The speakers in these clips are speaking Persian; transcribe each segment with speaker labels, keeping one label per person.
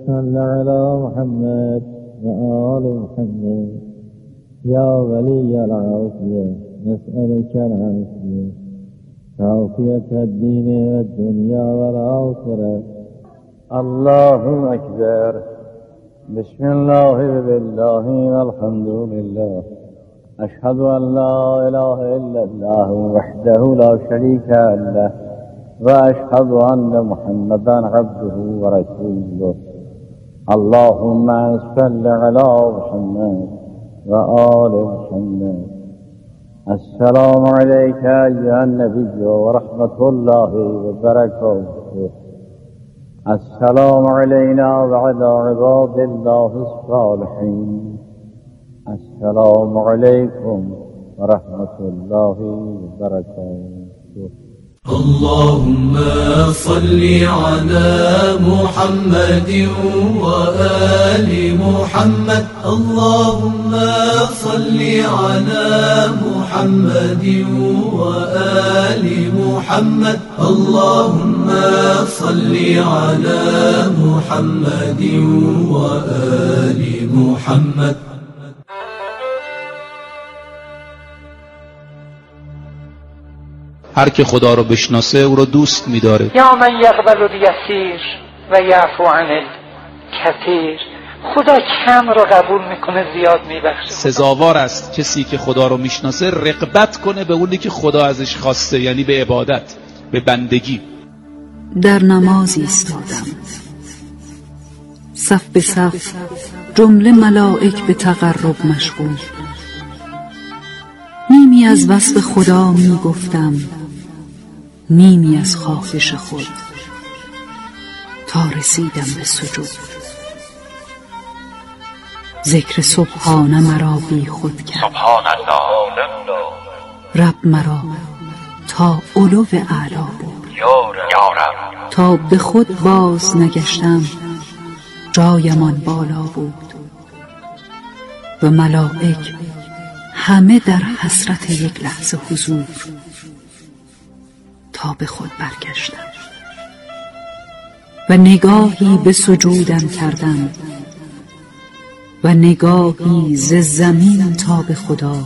Speaker 1: صل على محمد وآل محمد يا ولي العافية نسألك العافية عافية الدين والدنيا والآخرة. الله أكبر. بسم الله بالله والحمد لله أشهد أن لا إله إلا الله وحده لا شريك له وأشهد أن محمدا عبده ورسوله. اللهم صل على محمد وآل محمد. السلام عليك أيها النبي ورحمة الله وبركاته. السلام علينا وعلى عباد الله الصالحين. السلام عليكم ورحمة الله وبركاته.
Speaker 2: اللهم صل على محمد وآل محمد. اللهم صل على محمد وآل محمد. اللهم صل على محمد وآل محمد.
Speaker 3: هر که خدا رو بشناسه او رو دوست می‌داره.
Speaker 4: یا من یقبل الیسیر و یعفو عن الکثیر. خدا کم رو قبول میکنه زیاد میبخشه.
Speaker 3: سزاوار است کسی که خدا رو میشناسه رغبت کنه به اونی که خدا ازش خواسته، یعنی به عبادت، به بندگی.
Speaker 5: در نماز ایستادم، صف به صف جمله ملائک به تقرب مشغول. نیمی از وصف خدا میگفتم، نیمی از خواهش خود، تا رسیدم به سجود. ذکر سبحان مرا بی خود کرد،
Speaker 6: سبحان الله،
Speaker 5: رب مرا تا علو اعلا بود.
Speaker 6: یا رب،
Speaker 5: تا به خود باز نگشتم جایمان بالا بود و ملائک همه در حسرت یک لحظه حضور. تا به خود برگشتم و نگاهی به سجودم کردم و نگاهی ز زمین تا به خدا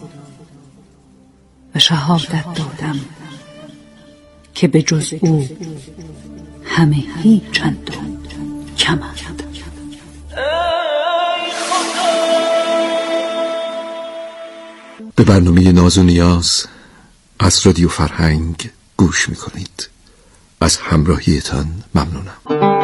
Speaker 5: و شهادت دادم که به جز او همه هیچ چند کمند.
Speaker 7: به برنامه ناز و نیاز از رادیو فرهنگ گوش میکنید. از همراهیتان ممنونم.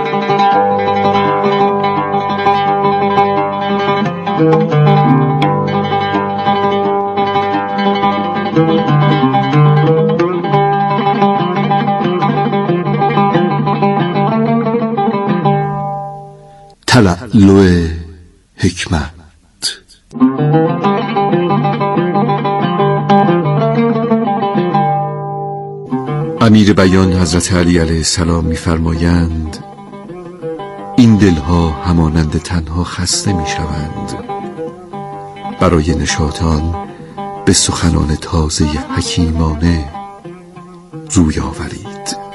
Speaker 7: تلألؤ حکمت. امیر بیان حضرت علی علیه السلام می‌فرمایند این دلها همانند تنها خسته می‌شوند. برای نشاطان به سخنان تازه حکیمانه روی آورید.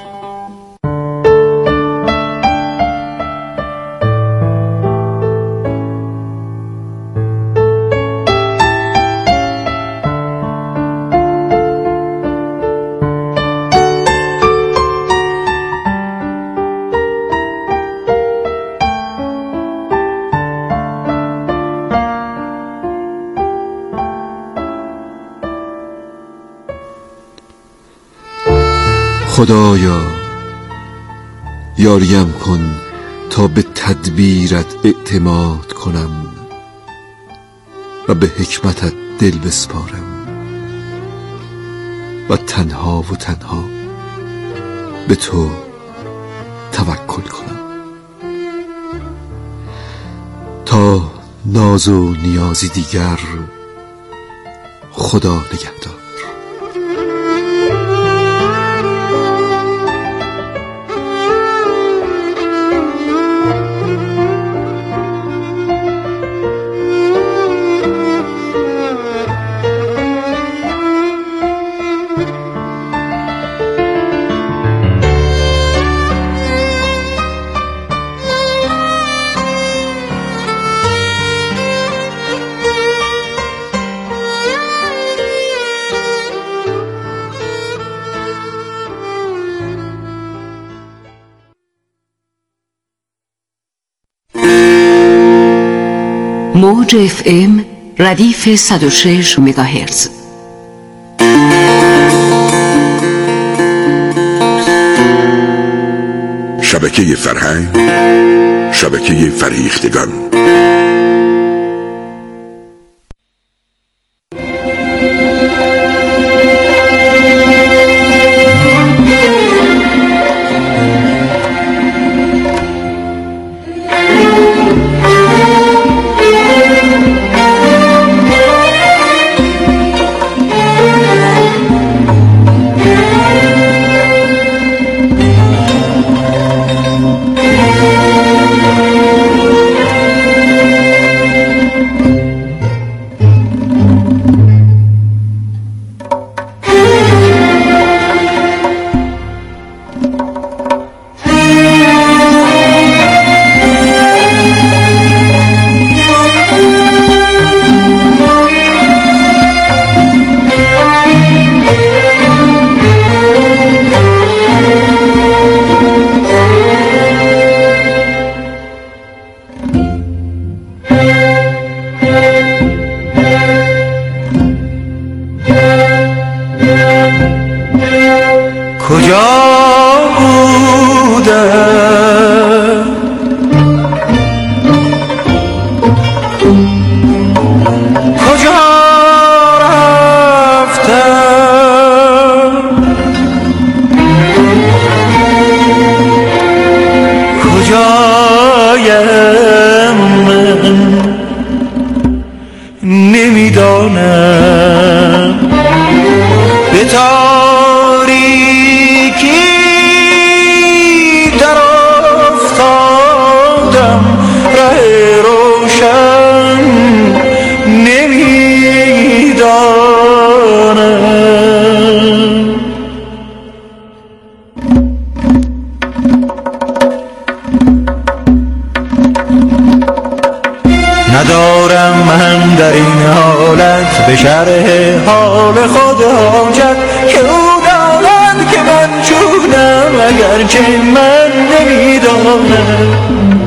Speaker 7: خدایا یاریم کن تا به تدبیرت اعتماد کنم و به حکمتت دل بسپارم و تنها و تنها به تو توکل کنم. تا ناز و نیازی دیگر، خدا نگهدار.
Speaker 5: موج FM ردیف 106 مگاهرتز.
Speaker 8: شبکه فرهنگ، شبکه فریختگان.
Speaker 9: ندارم من در این حالت به شرح حال خود حاجت، که او داند که من چونم اگرچه من نمیدانم.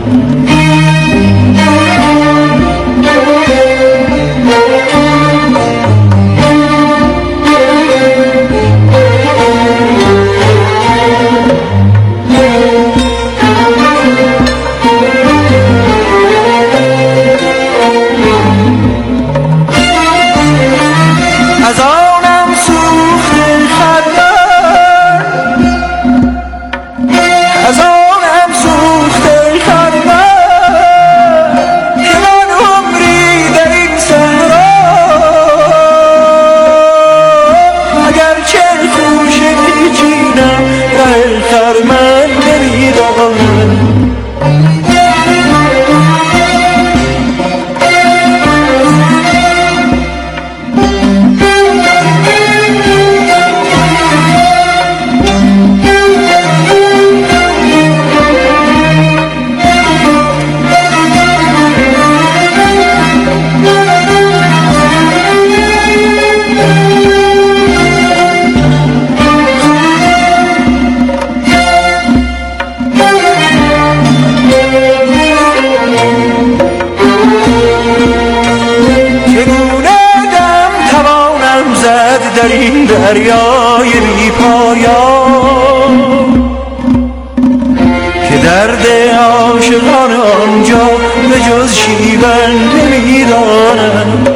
Speaker 9: در این دریای بی پایان که درد عاشقان آنجا به جز شیون نمیدانم.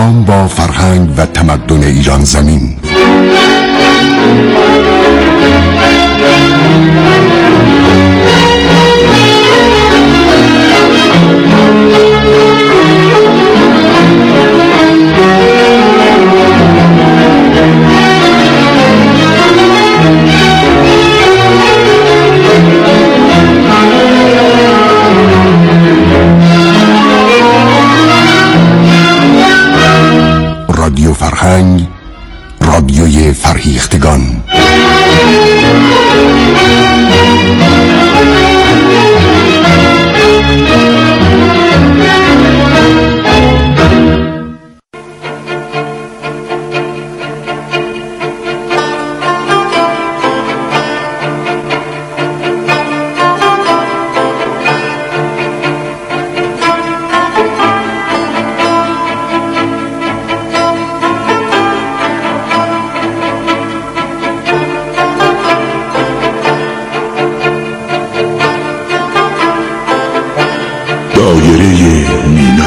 Speaker 8: پیام با فرهنگ و تمدن ایران زمین. رادیو فرهنگ، رادیوی فرهیختگان. دایره مینا.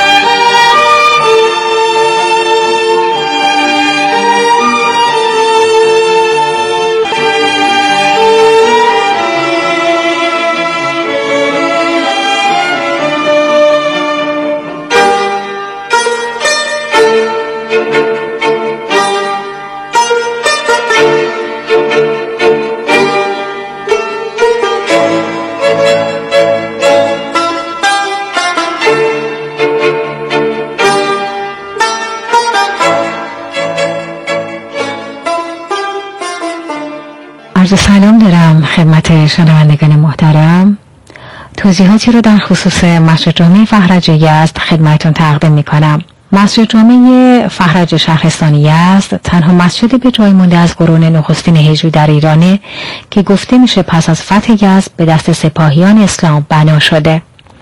Speaker 10: سلام دارم خدمت شنوندگان محترم. توضیحاتی رو در خصوص مسجد جامع فرهنگ یزد خدمتتون تقدیم میکنم. مسجد جامع فرهنگ شهرستان یزد تنها مسجد به جای مونده از قرون نخستین هجری در ایرانه که گفته میشه پس از فتح یزد به دست سپاهیان اسلام بنا شده.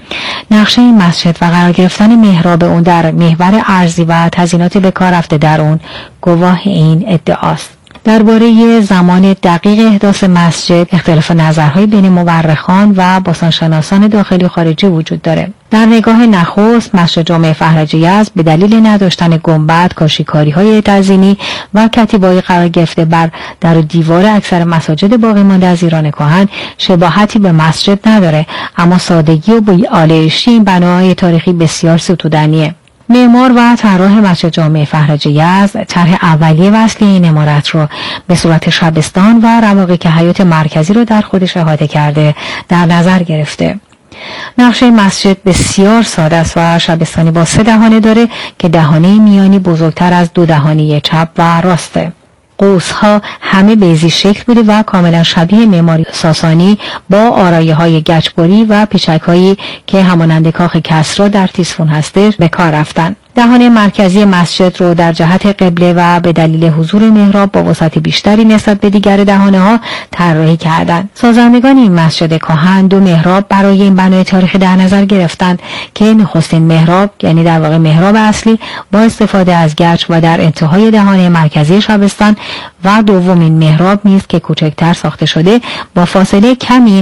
Speaker 10: نقشه این مسجد و قرار گرفتن محراب اون در محور ارضی و تزیینات به کار رفته در اون گواه این ادعاست. درباره زمان دقیق احداث مسجد اختلاف نظرهای بین مورخان و باستانشناسان داخلی و خارجی وجود داره. در نگاه نخست مسجد جامع فرهنگ یزد به دلیل نداشتن گنبد، کاشیکاری‌های تزیینی و کتیبه‌ای قرار گرفته بر در و دیوار اکثر مساجد باقی مانده از ایران کهن شباهتی به مسجد نداره، اما سادگی و بی‌آلایشی این بناهای تاریخی بسیار ستودنیه. معمار و طراح مسجد جامع فرهنگ یزد طرح اولیه و اصلی این عمارت رو به صورت شبستان و رواقی که حیات مرکزی رو در خودش احاطه کرده در نظر گرفته. نقشه مسجد بسیار ساده است و شبستانی با 3 دهانه داره که دهانه میانی بزرگتر از 2 دهانه چپ و راسته. قوس‌ها همه بیضی شکل بوده و کاملا شبیه معماری ساسانی با آرایه‌های گچبری و پیچک‌هایی که همانند کاخ کسری در تیسفون هستش به کار رفتن. دهانه مرکزی مسجد رو در جهت قبله و به دلیل حضور محراب با وسعت بیشتری نسبت به دیگر دهانه‌ها طراحی کردند. سازندگان این مسجد کهن 2 محراب برای این بنای تاریخی در نظر گرفتند که نخستین محراب یعنی در واقع محراب اصلی با استفاده از گچ و در انتهای دهانه مرکزی شبستان و دومین محراب نیز که کوچکتر ساخته شده با فاصله کمی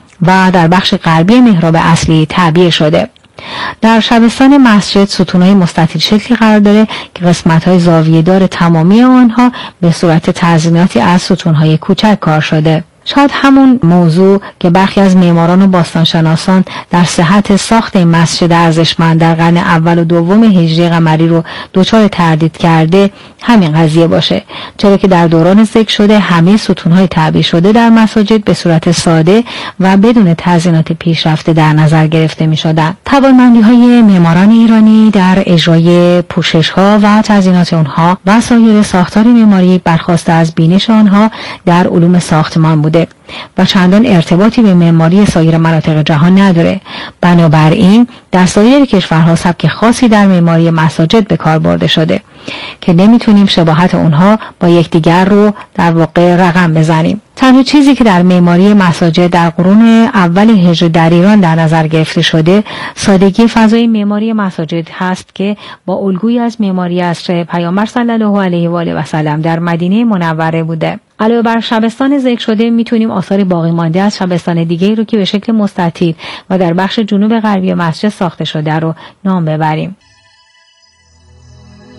Speaker 10: و در بخش غربی محراب اصلی تعبیه شده. در شبستان مسجد ستون‌های مستطیل شکلی قرار داره که قسمت‌های زاویه‌دار تمامی آنها به صورت تزییناتی از ستون‌های کوچک کار شده. شاید همون موضوع که برخی از معماران و باستانشناسان در صحت ساخت این مسجد ارزشمند در قرن اول و دوم هجری قمری رو دچار تردید کرده همین قضیه باشه، چرا که در دوران ذکر شده همه ستون‌های تعبیه شده در مساجد به صورت ساده و بدون تزیینات پیشرفته در نظر گرفته می‌شدند. توانمندی‌های معماران ایرانی در اجرای پوشش‌ها و تزیینات آنها و سایر ساختار معماری برخواسته از بینش آنها در علوم ساختمان بود و چندان ارتباطی به معماری سایر مناطق جهان نداره. بنابراین در سایر کشورها سبک خاصی در معماری مساجد به کار برده شده که نمیتونیم شباهت اونها با یکدیگر رو در واقع رقم بزنیم. تنها چیزی که در معماری مساجد در قرون اول هجری در ایران در نظر گرفته شده سادگی فضای معماری مساجد هست که با الگویی از معماری عصر پیامبر صلی الله علیه و آله و سلم در مدینه منوره بوده. علاوه بر شبستان ذکر شده میتونیم آثار باقی مانده از شبستان دیگه‌ای رو که به شکل مستطیل و در بخش جنوب غربی مسجد ساخته شده رو نام ببریم.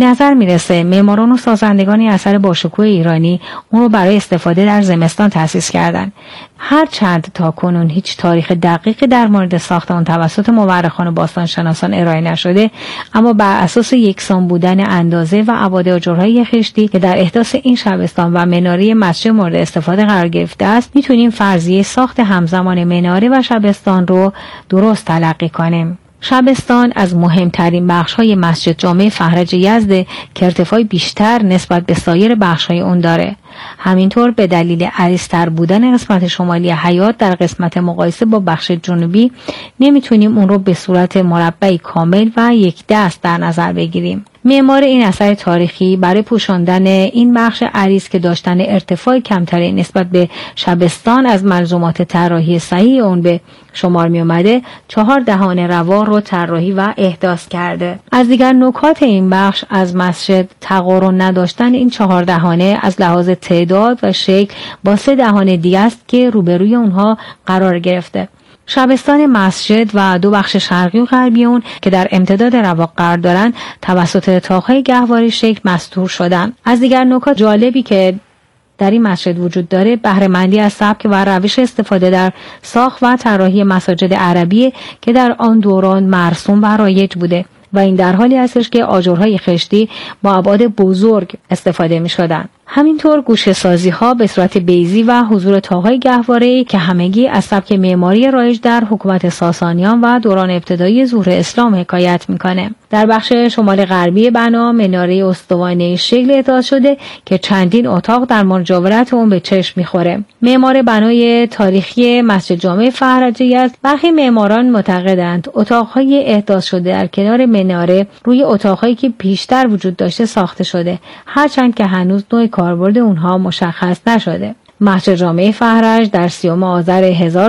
Speaker 10: نظر میرسه معماران و سازندگان اثر باشکوه ایرانی اون رو برای استفاده در زمستان تأسیس کردن. هرچند تا کنون هیچ تاریخ دقیقی در مورد ساخت آن توسط مورخان و باستانشناسان ارائه نشده، اما بر اساس یکسان بودن اندازه و ابعاد آجرهای خشتی که در احداث این شبستان و مناره مسجد مورد استفاده قرار گرفته است، میتونیم فرضیه ساخت همزمان مناره و شبستان رو درست تلقی کنیم. شبستان از مهمترین بخش‌های مسجد جامع فرج یزد که ارتفاع بیشتر نسبت به سایر بخش‌های اون داره. همینطور به دلیل عریض‌تر بودن قسمت شمالی حیاط در قسمت مقایسه با بخش جنوبی نمیتونیم اون رو به صورت مربعی کامل و یک دست در نظر بگیریم. معمار این اثر تاریخی برای پوشاندن این بخش عریض که داشتن ارتفاع کمتری نسبت به شبستان از ملزومات طراحی صحیح اون به شمار می اومده 4 دهان روا رو طراحی و احداث کرده. از دیگر نکات این بخش از مسجد تقارن نداشتن این 4 دهانه از لحاظ تعداد و شکل با 3 دهان دیگه است که روبروی اونها قرار گرفته. شبستان مسجد و 2 بخش شرقی و غربی اون که در امتداد رواق قرار دارن توسط طاق‌های گهواره شکل مستور شدن. از دیگر نکات جالبی که در این مسجد وجود داره بهره‌مندی از سبک و روش استفاده در ساخت و طراحی مساجد عربی که در آن دوران مرسوم و رایج بوده و این در حالی هستش که آجرهای خشتی با ابعاد بزرگ استفاده می شدن. همینطور گوشه سازی ها به صورت بیضی و حضور طاق‌های گهواره‌ای که همگی از سبک معماری رایج در حکومت ساسانیان و دوران ابتدایی ظهور اسلام حکایت میکنه. در بخش شمال غربی بنا مناره استوانه شکل احداث شده که چندین اتاق در مجاورت اون به چشم میخوره. معمار بنای تاریخی مسجد جامع فرج یزد برخی معماران معتقدند اتاق‌های احداث شده در کنار مناره روی اتاق‌هایی که پیشتر وجود داشته ساخته شده، هرچند که هنوز نوع کاربرد اونها مشخص نشده. مسجد جامع فرج در 30 آذر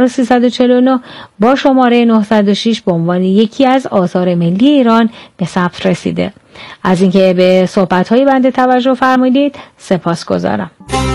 Speaker 10: 1349 با شماره 906 به عنوان یکی از آثار ملی ایران به ثبت رسیده. از اینکه به صحبت‌های بنده توجه فرمودید سپاسگزارم.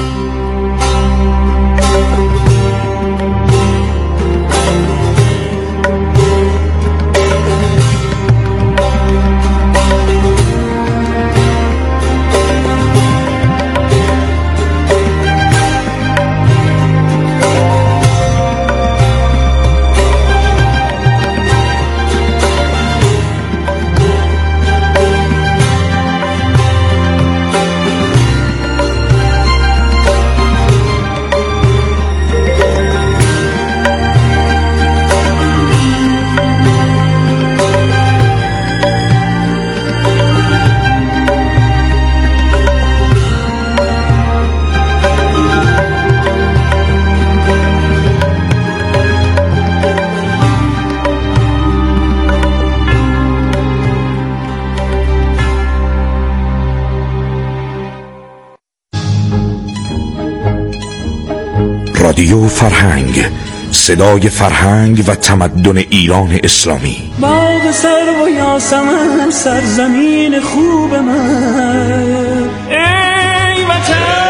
Speaker 8: رادیو فرهنگ، صدای فرهنگ و تمدن ایران اسلامی.
Speaker 9: باغ سرو و یاسمن سرزمین خوب من، ای وطن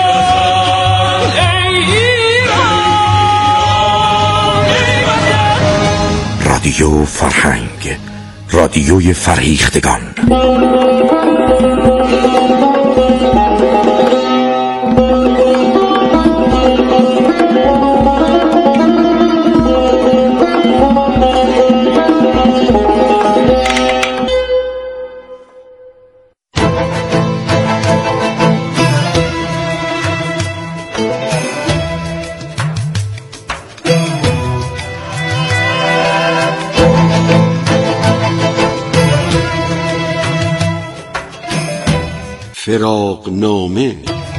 Speaker 9: ای ایران ای وطن.
Speaker 8: رادیو فرهنگ، رادیوی فرهیختگان.
Speaker 7: فراقنامه.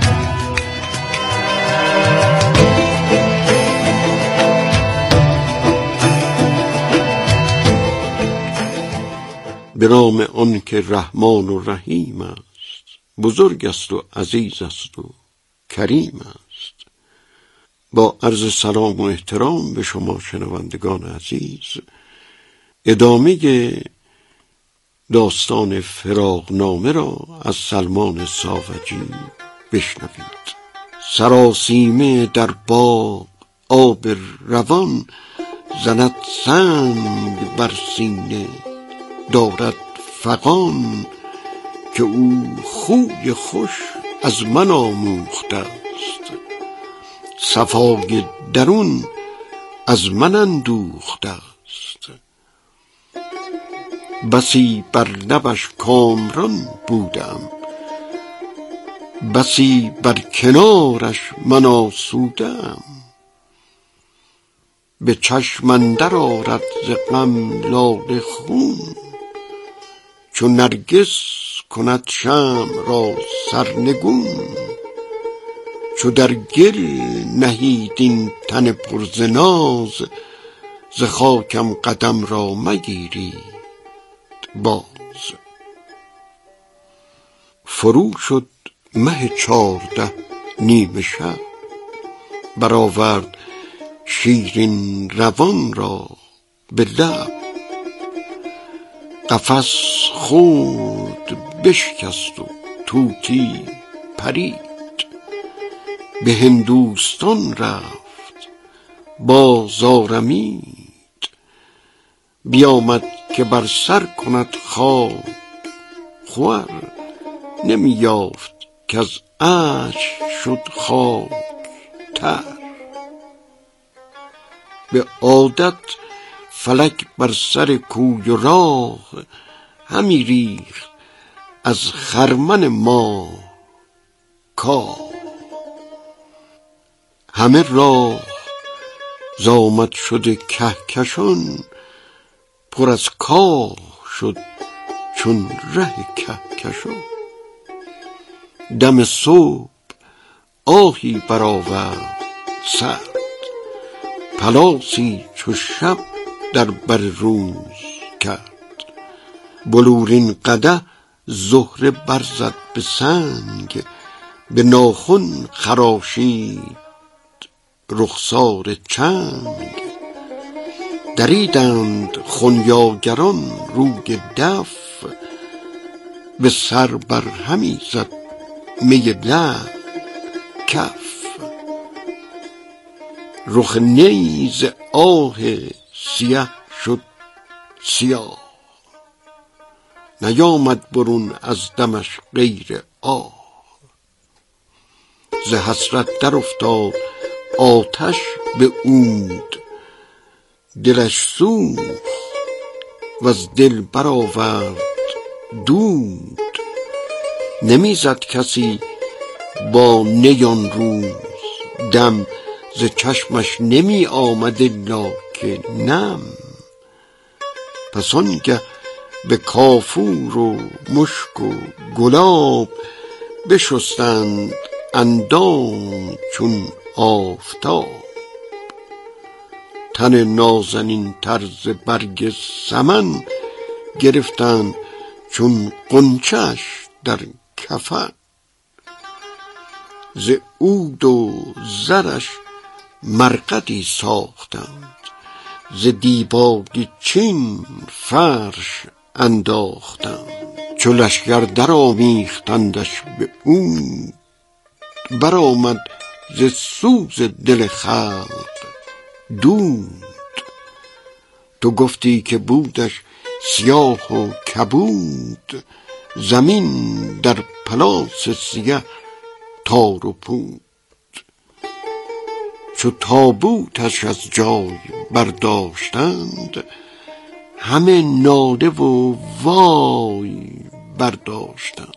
Speaker 7: به نام آن که رحمان و رحیم است، بزرگ است و عزیز است و کریم است. با عرض سلام و احترام به شما شنوندگان عزیز، ادامه داستان فراقنامه را از سلمان ساوجی بشنوید. سراسیمه در باغ آب روان، زند سنگ بر سینه دارد فغان. که او خوی خوش از من آموخته است، صفای درون از من اندوخته است. بسی بر لبش کامران بودم، بسی بر کنارش من آسودم. به چشم اندر آرد ز غم لاله خون، چو نرگس کند شمع را سرنگون. چو در گل نهید این تن پر ز ناز، ز خاکم قدم را مگیرید باز. فرو شد مه 14 نیمه شب، برآورد شیرین روان را به لب. قفس خورد بشکست و طوطی پرید، به هندوستان رفت باز آرمید. بیامد که بر سر کند خاک خور، نمی یافت که از اشک شد خاک تر. به عادت فلک بر سر کوی و راه، همی ریخت از خرمن ما کاه. همه راه زامد شده کهکشان، پر از کاه شد چون ره کهکشان. دم صبح آهی برآورد سرد، پلاسی چو شب در بر روز کرد. بلورین قدح زهره برزد به سنگ، به ناخن خراشید رخسار چنگ. دریدند خنیاگران روی دف، به سر بر همی زد می لعل کف. رخ نیز آه سیه شد سیاه، نیامد برون از دمش غیر آه. ز حسرت در افتاد آتش به عود، دلش سوخت و از دل برآورد دود. نمیزد کسی با نیان روز دم، ز چشمش نمی آمد الا که نم. پس آنگه به کافور و مشک و گلاب، بشستند اندام چون آفتاب. تن نازنین طرز برگ سمن، گرفتند چون غنچه‌اش در کفن. ز عود و زرش مرقدی ساختند، ز دیبای چین فرش انداختند. چو لشکر در آمیختندش به عود، برآمد ز سوز دل خلق دود. تو گفتی که بودش سیاه و کبود، زمین در پلاس سیه تار و پود. چو تابوتش از جای برداشتند، همه ناله و وای برداشتند.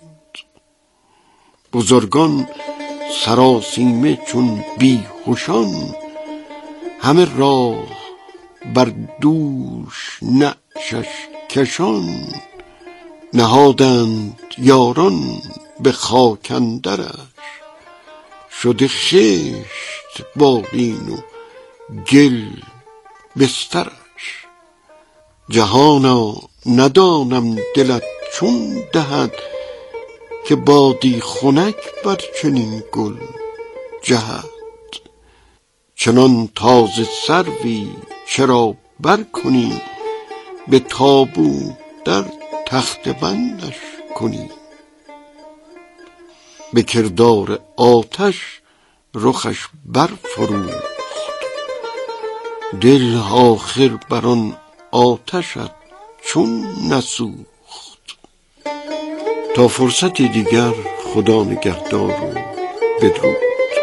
Speaker 7: بزرگان سراسیمه چون بیهوشان، همه راه بر دوش نعشش کشان. نهادند یاران به خاک اندرش، شده خشت بالین و گل بسترش. جهانا ندانم دلت چون دهد، که بادی خنک بر چنین گل جهد. چنان تازه سروی چرا بر کنی، به تابوت در تخت بندش کنی. به کردار آتش رخش برفروخت، دل آخر بر آن آتشت چون نسوخت. تا فرصتی دیگر خدا نگهدار و بدرود.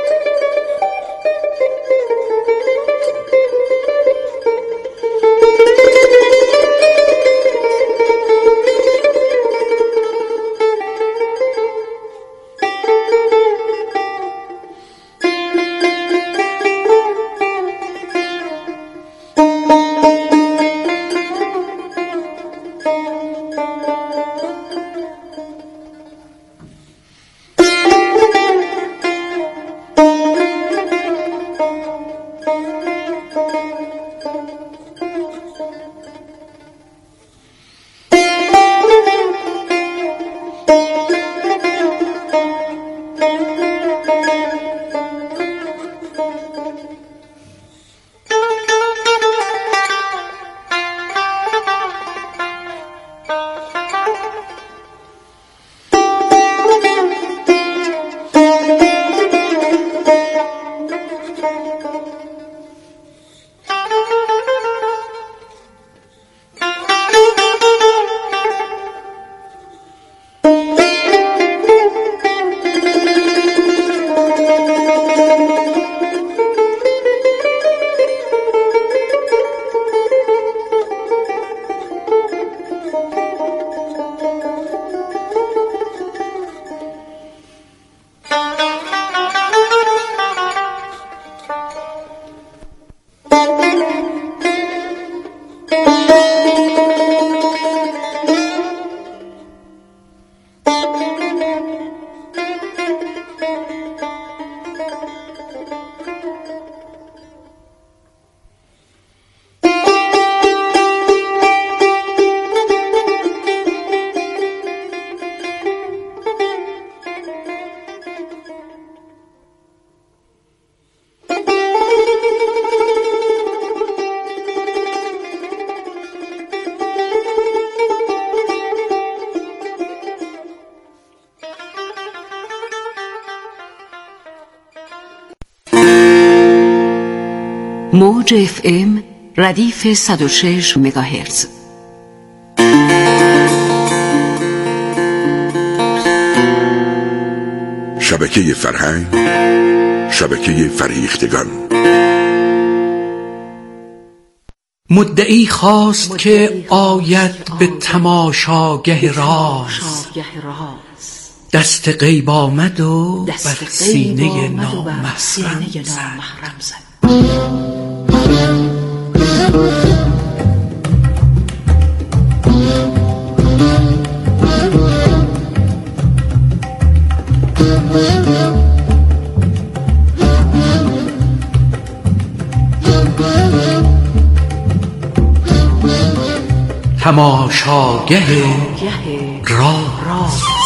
Speaker 5: موج FM ردیف 106 مگاهرتز.
Speaker 8: شبکه فرهنگ، شبکه فریختگان.
Speaker 2: مدعی خواست که آید به تماشاگه راز، دست غیب آمد و بر سینه نامحرم زد. تماشاگه راز.